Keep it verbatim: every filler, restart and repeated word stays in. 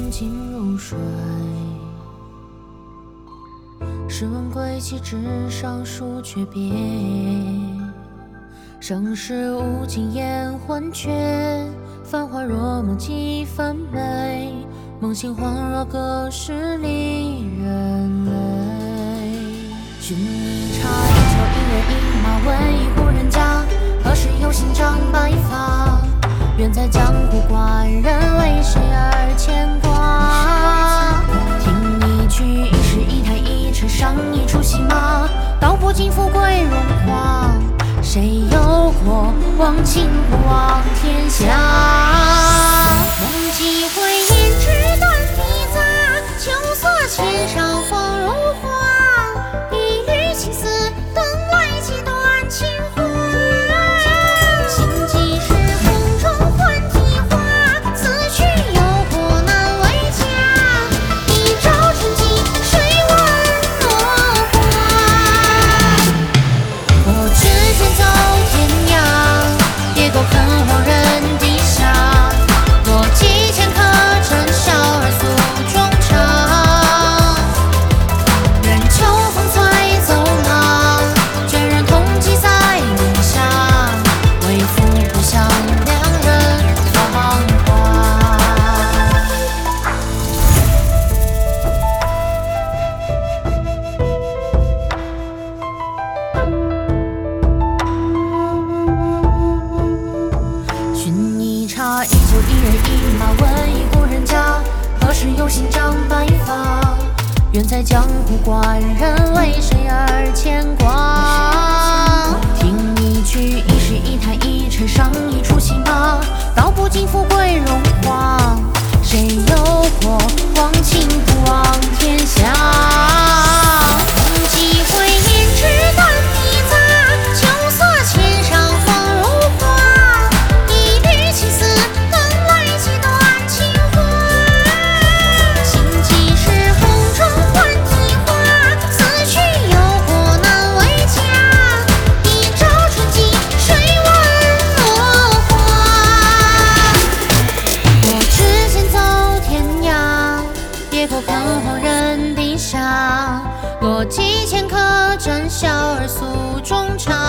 风静如水。试问归期之上，数诀别。生世无尽烟魂却，繁华若梦几分美。梦醒恍若隔世离人泪。寻一茶一酒一人一马，问一户人家，何时有幸长白发？远在江湖怪人，为谁而牵挂？听一曲一诗一台一车上一出戏码，道不尽富贵荣华，谁有过忘情不忘天下？梦几回胭脂断笔杂，秋色浅上风如画，一缕青丝等来几段情话。心机是风中换题花，此去有过难为家，一朝春季谁闻落花？我只见走天涯，野狗啃黄人底下，落几千颗真笑而诉衷肠。任秋风催走马，眷人同骑在云下，为赋不向两人芳华。寻一茶一酒一人一马，问一户人家，何时有幸长白发？远在江湖怪人，为谁而牵挂？听一曲一诗一台一车上一出戏码，道不尽富贵荣华，谁有过忘情不忘天下？梦几回胭脂断笔杂，秋色浅上风如画，一缕青丝等来几段情话。心机是风中换题花，此去有过难为家，一朝春季谁闻落花？我只见走天涯，野狗啃黄人底下，落几千颗真笑而诉衷肠。